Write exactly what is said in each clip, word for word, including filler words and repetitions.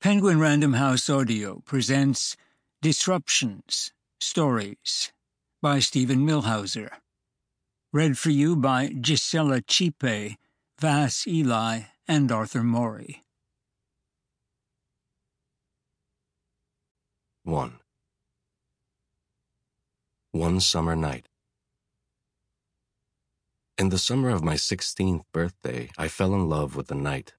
Penguin Random House Audio presents Disruptions, Stories by Stephen Milhauser. Read for you by Gisela Chipe, Vas Eli, and Arthur Maury. One. One summer night. In the summer of my sixteenth birthday, I fell in love with the night.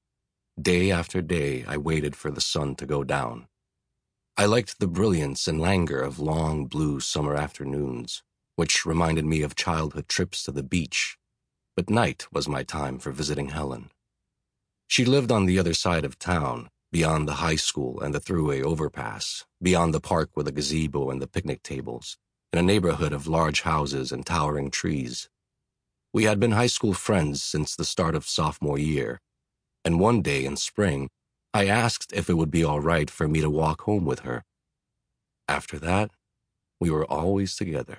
Day after day, I waited for the sun to go down. I liked the brilliance and languor of long, blue summer afternoons, which reminded me of childhood trips to the beach. But night was my time for visiting Helen. She lived on the other side of town, beyond the high school and the thruway overpass, beyond the park with the gazebo and the picnic tables, in a neighborhood of large houses and towering trees. We had been high school friends since the start of sophomore year, and one day in spring, I asked if it would be all right for me to walk home with her. After that, we were always together.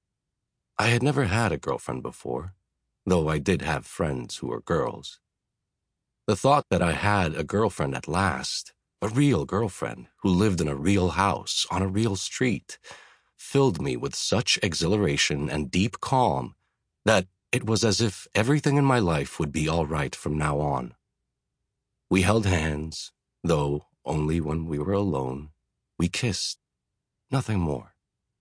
I had never had a girlfriend before, though I did have friends who were girls. The thought that I had a girlfriend at last, a real girlfriend who lived in a real house on a real street, filled me with such exhilaration and deep calm that it was as if everything in my life would be all right from now on. We held hands, though only when we were alone. We kissed, nothing more.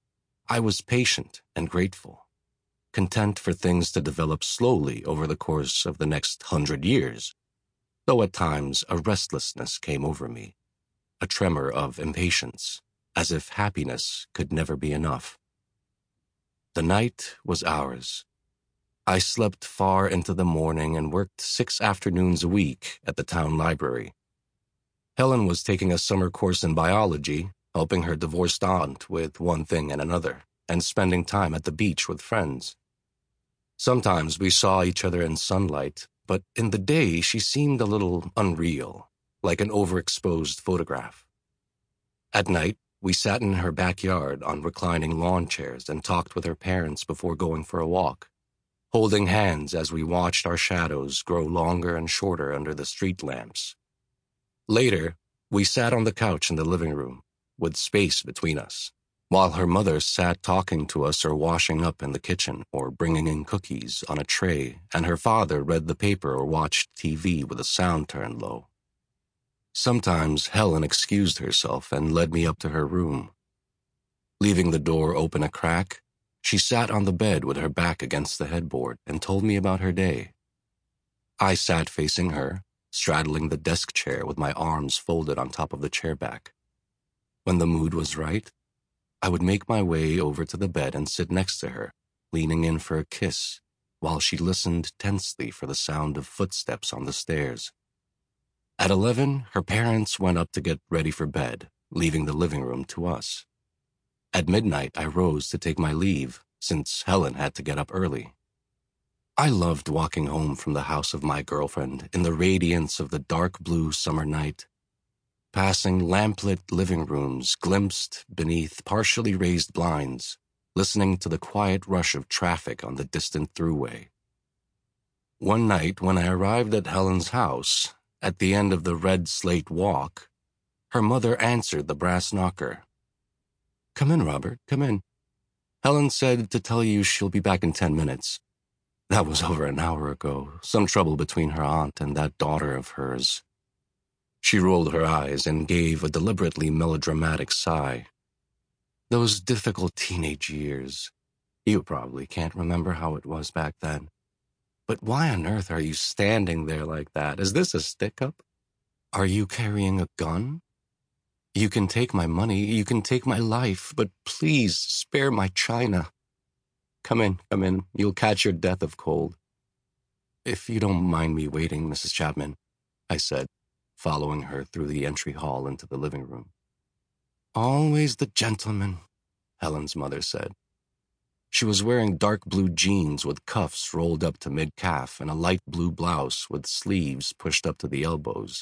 I was patient and grateful, content for things to develop slowly over the course of the next hundred years, though at times a restlessness came over me, a tremor of impatience, as if happiness could never be enough. The night was ours. I slept far into the morning and worked six afternoons a week at the town library. Helen was taking a summer course in biology, helping her divorced aunt with one thing and another, and spending time at the beach with friends. Sometimes we saw each other in sunlight, but in the day she seemed a little unreal, like an overexposed photograph. At night, we sat in her backyard on reclining lawn chairs and talked with her parents before going for a walk, holding hands as we watched our shadows grow longer and shorter under the street lamps. Later, we sat on the couch in the living room, with space between us, while her mother sat talking to us or washing up in the kitchen or bringing in cookies on a tray, and her father read the paper or watched T V with the sound turned low. Sometimes Helen excused herself and led me up to her room. Leaving the door open a crack, she sat on the bed with her back against the headboard and told me about her day. I sat facing her, straddling the desk chair with my arms folded on top of the chair back. When the mood was right, I would make my way over to the bed and sit next to her, leaning in for a kiss, while she listened tensely for the sound of footsteps on the stairs. At eleven, her parents went up to get ready for bed, leaving the living room to us. At midnight, I rose to take my leave, since Helen had to get up early. I loved walking home from the house of my girlfriend in the radiance of the dark blue summer night, passing lamplit living rooms glimpsed beneath partially raised blinds, listening to the quiet rush of traffic on the distant thruway. One night, when I arrived at Helen's house, at the end of the red slate walk, her mother answered the brass knocker. "Come in, Robert, come in. Helen said to tell you she'll be back in ten minutes. That was over an hour ago, some trouble between her aunt and that daughter of hers." She rolled her eyes and gave a deliberately melodramatic sigh. Those difficult teenage years. You probably can't remember how it was back then. But why on earth are you standing there like that? Is this a stick-up? Are you carrying a gun? You can take my money, you can take my life, but please spare my china. Come in, come in. You'll catch your death of cold. If you don't mind me waiting, Missus Chapman, I said, following her through the entry hall into the living room. Always the gentleman, Helen's mother said. She was wearing dark blue jeans with cuffs rolled up to mid-calf and a light blue blouse with sleeves pushed up to the elbows.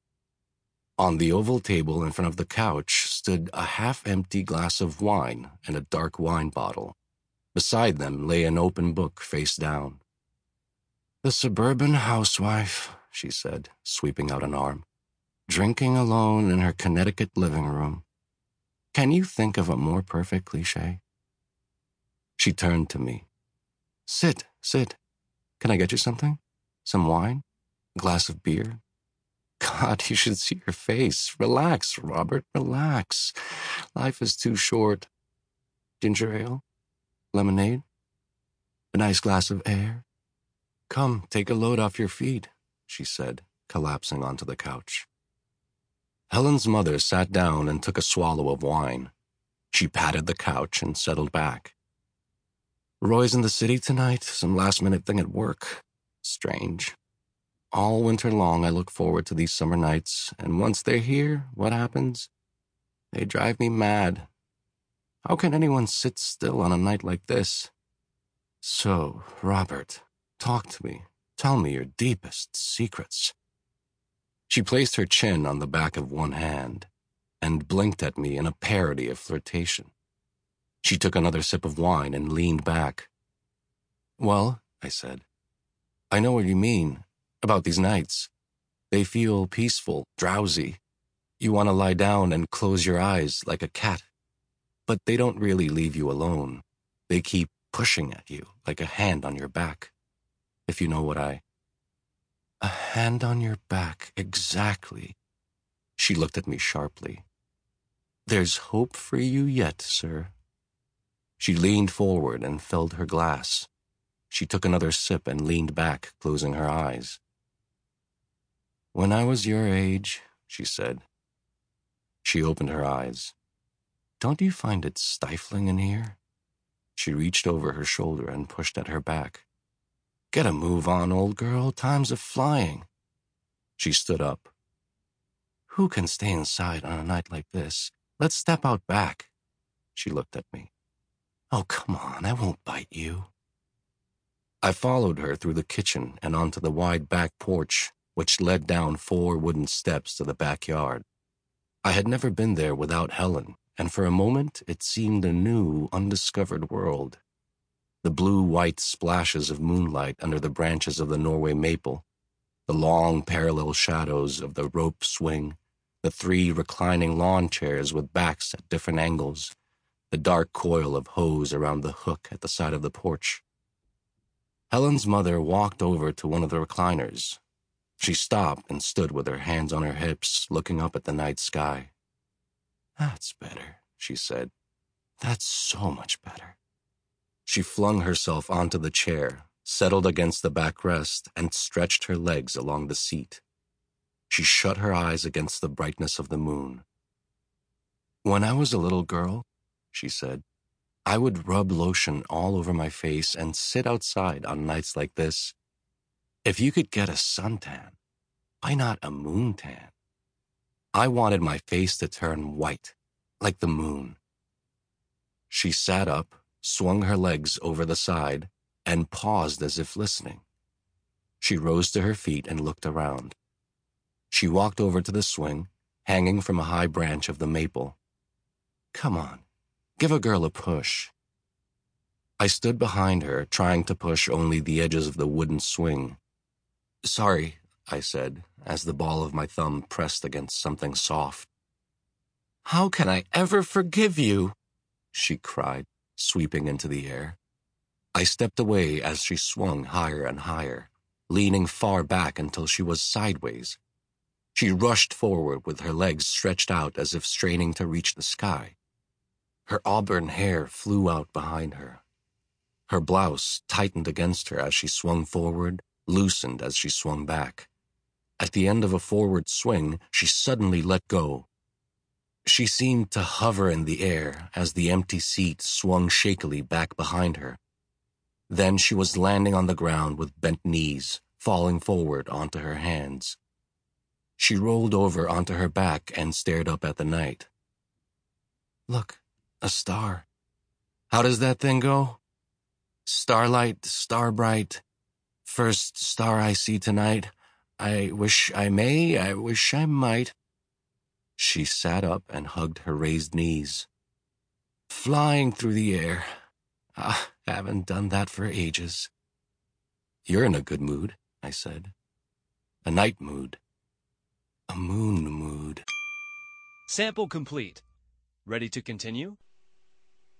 On the oval table in front of the couch stood a half-empty glass of wine and a dark wine bottle. Beside them lay an open book face down. "The suburban housewife," she said, sweeping out an arm. drinking alone in her Connecticut living room. Can you think of a more perfect cliche? She turned to me. Sit, sit. Can I get you something? Some wine? A glass of beer? God, you should see your face. Relax, Robert, relax. Life is too short. Ginger ale? Lemonade? A nice glass of air? Come, take a load off your feet, she said, collapsing onto the couch. Helen's mother sat down and took a swallow of wine. She patted the couch and settled back. Roy's in the city tonight, some last-minute thing at work. Strange. All winter long I look forward to these summer nights, and once they're here, what happens? They drive me mad. How can anyone sit still on a night like this? So, Robert, talk to me. Tell me your deepest secrets. She placed her chin on the back of one hand and blinked at me in a parody of flirtation. She took another sip of wine and leaned back. Well, I said, I know what you mean about these nights. They feel peaceful, drowsy. You want to lie down and close your eyes like a cat. But they don't really leave you alone. They keep pushing at you like a hand on your back. If you know what I... A hand on your back, exactly. She looked at me sharply. There's hope for you yet, sir. She leaned forward and filled her glass. She took another sip and leaned back, closing her eyes. When I was your age, she said. She opened her eyes. Don't you find it stifling in here? She reached over her shoulder and pushed at her back. Get a move on, old girl. Time's a-flying. She stood up. Who can stay inside on a night like this? Let's step out back. She looked at me. Oh, come on, I won't bite you. I followed her through the kitchen and onto the wide back porch, which led down four wooden steps to the backyard. I had never been there without Helen, and for a moment it seemed a new, undiscovered world. The blue-white splashes of moonlight under the branches of the Norway maple, the long parallel shadows of the rope swing, the three reclining lawn chairs with backs at different angles, the dark coil of hose around the hook at the side of the porch. Helen's mother walked over to one of the recliners. She stopped and stood with her hands on her hips, looking up at the night sky. That's better, she said. That's so much better. She flung herself onto the chair, settled against the backrest, and stretched her legs along the seat. She shut her eyes against the brightness of the moon. When I was a little girl, she said, I would rub lotion all over my face and sit outside on nights like this. If you could get a suntan, why not a moontan? I wanted my face to turn white, like the moon. She sat up, swung her legs over the side, and paused as if listening. She rose to her feet and looked around. She walked over to the swing, hanging from a high branch of the maple. Come on, give a girl a push. I stood behind her, trying to push only the edges of the wooden swing. Sorry, I said, as the ball of my thumb pressed against something soft. How can I ever forgive you? She cried, sweeping into the air. I stepped away as she swung higher and higher, leaning far back until she was sideways. She rushed forward with her legs stretched out as if straining to reach the sky. Her auburn hair flew out behind her. Her blouse tightened against her as she swung forward, loosened as she swung back. At the end of a forward swing, she suddenly let go. She seemed to hover in the air as the empty seat swung shakily back behind her. Then she was landing on the ground with bent knees, falling forward onto her hands. She rolled over onto her back and stared up at the night. Look, a star. How does that thing go? Starlight, star bright. First star I see tonight. I wish I may, I wish I might. She sat up and hugged her raised knees. Flying through the air. Ah, haven't done that for ages. You're in a good mood, I said. A night mood. A moon mood. Sample complete. Ready to continue?